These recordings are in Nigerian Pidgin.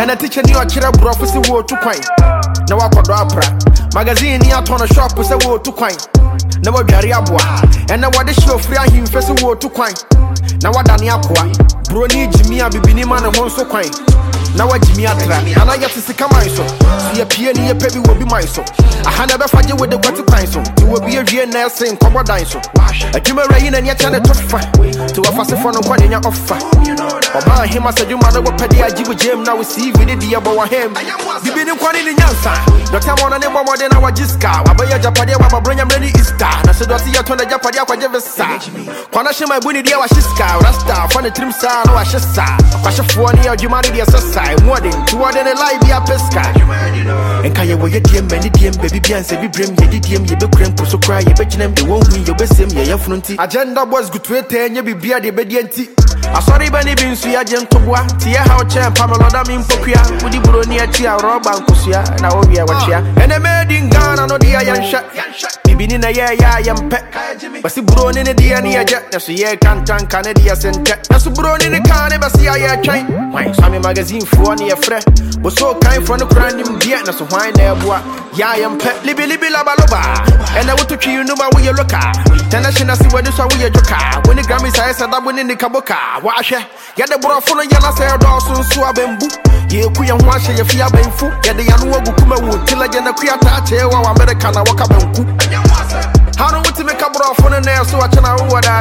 And a teacher knew a killer prophecy word to quine. Now I could opera. Magazine near ton of shop was a word to quine. Now a Gariabua. And now what the show free him first word to quine. Now what Daniaqua. Brony Jimmy and Bibini man and one so quine. Now what Jimmy Atra. And I get to see come so. See a peony a baby will be my so. I had never fight you with the water pine so. You will be a real nurse saying come on dine so. A Jimmy Rain and yet a tough fight. To a fast phone on in your offer. About him, I said, you mother will pay the Ajibu Jim. Now we see with the about him. You been in quantity in Yansa. The time on any more than our Jiska. I buy a Japadia, I bring a many Easter. I said, I see you turn the Japadia, I never saw. Quanashi, my bunny, dear, Washiska, Rasta, funny trim star, no Ashesa. Pasha for near humanity assassin, more than 2 than a live via pesca. And Kaya, where you DM, many DM, baby, Bianca, be brim, you DM, you be cramp, so cry, you bet them, you won't win your best him, your fronty. Agenda was good to attend, you be beer, the obedienti. I saw the Benny Bean, so I gent to one. Tia how champ, Pamela, Damin Pokia, with the Brunia, Tia, Rob, and Kusia, now we are watching. And a made in Ghana, no dear young shot. Bibin in a year, young pet. But the Brun in a dear near jet, that's a year can't Canada sent. That's a Brun in the carnival, see I train. My Sammy magazine for near friend was so kind from the crime, dear, that's a wine there, boy. Yam pet, Libby Labaloba. And I want to kill you know where you look at. Tenation, see where this are we a joker. When the Grammys, I said, I'm winning the Kaboka. Wash it. Get the bro full of yellow hair Dawson Swabembu. Ye Kuyan wash your fear benfu. Get the Yanu Kuma wood till I get a Kriata chair while American walk up and cook. How do we make a bro full of nails so I can know what I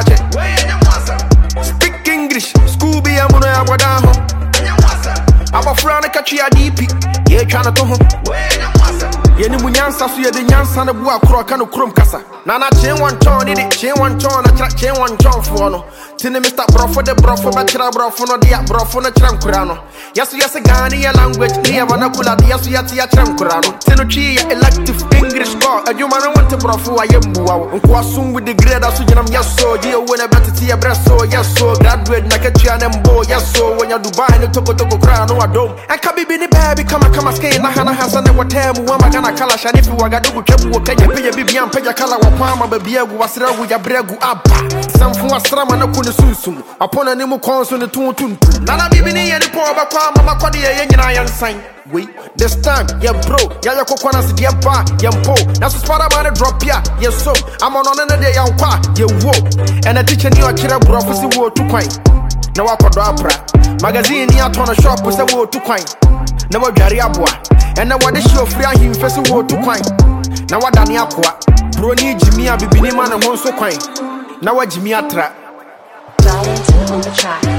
speak English, Scooby and Muna Wadaho. I'm a friend of Kachia DP. Ye trying to home. Yeni munyansa so ye de nyansa na bu akro aka no krom kasa na na chen one ton ni chen one ton na chen one ton fo no tini Mr. Brofo de Brofo ba kira Brofo no dia Brofo no kira nkura no yaso yase Ghana ya language ni ya vernacular de yaso yate ya kira nkura no tino chi ya elective English call adwuma no want Brofo ayembuwa wo nko asum with the grade aso ginam yaso je wo na betiti ya breso yaso graduate na katua na mbo yaso wonya Dubai no toko kra no adom enka bibi ni baby kama skin na hana hasa ne wotemu wa magana kala shanifi wagadugu chebu Kenya peye bibi ampeja kala wa pama babiegu wasira wu ya bregu aba samfu wasrama na kuni sunsum apona ni mu konso ni tuntuntu nana bibi ni ye ni po ba kwa mama kwade ye nyina yansan wait this time yeah bro ya kokwana se dia ba ya mpo na so spara man drop ya yes so I'm on na de ya nkwa ye wo and a teacher ni o kire bro fosi wo tu kwan na wakodo apra magazine ni atona shop se wo tu kwan na wa Gariabua. And now what the show free him first word to quine. Now what Daniaqua. Brony Jimmy and Bibini man and one so quine. Now what Jimmy Atra. Darlington on the track.